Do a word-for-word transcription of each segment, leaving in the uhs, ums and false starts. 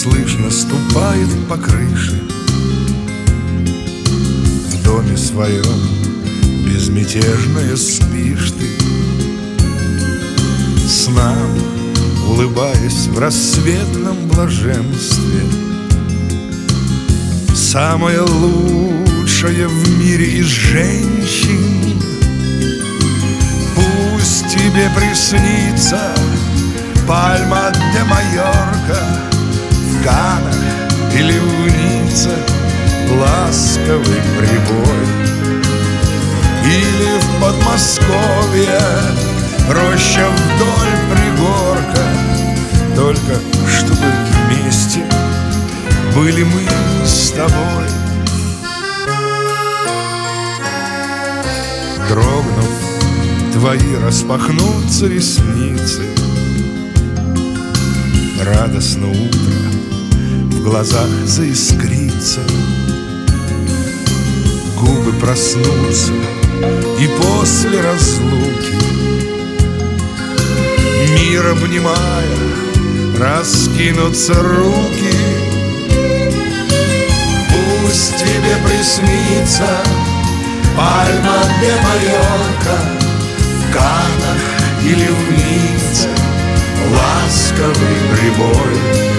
слышно ступает по крыше. В доме своем безмятежная спишь ты, снам улыбаясь в рассветном блаженстве. Самая лучшая в мире из женщин, пусть тебе приснится Пальма де Майорка в Каннах или в Ницце ласковый прибой, или в Подмосковье роща вдоль пригорка, только чтобы вместе были мы с тобой. Дрогнув, твои распахнутся ресницы, радостно утро в глазах заискрится, губы проснутся, и после разлуки, мир обнимая, раскинутся руки. Пусть тебе приснится Пальма де Майорка в Каннах или в Ницце ласковый прибой,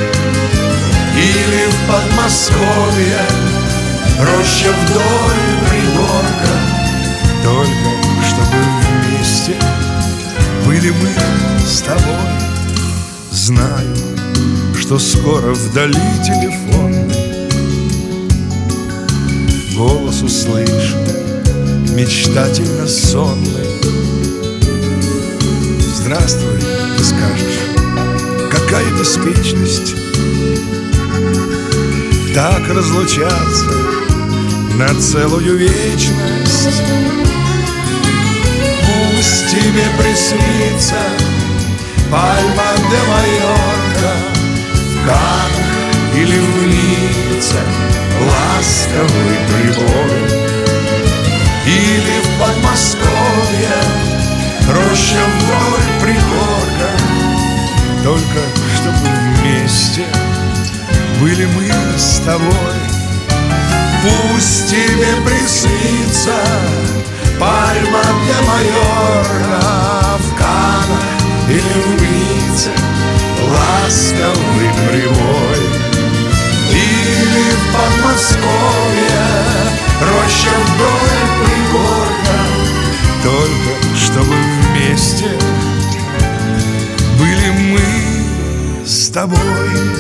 или в Подмосковье роща вдоль пригорка, только чтобы вместе были мы с тобой. Знаю, что скоро вдали телефонный голос услышу, мечтательно сонный. Здравствуй, ты скажешь, какая беспечность так разлучаться на целую вечность. Пусть тебе приснится Пальма де Майорка в Каннах или в Ницце ласковый прибой, или в Подмосковье роща вдоль пригорка, только чтобы вместе были мы с тобой. Пусть тебе приснится Пальма де Майорка в Каннах или в Ницце ласковый прибой, или в Подмосковье роща вдоль пригорка, только чтобы вместе были мы с тобой.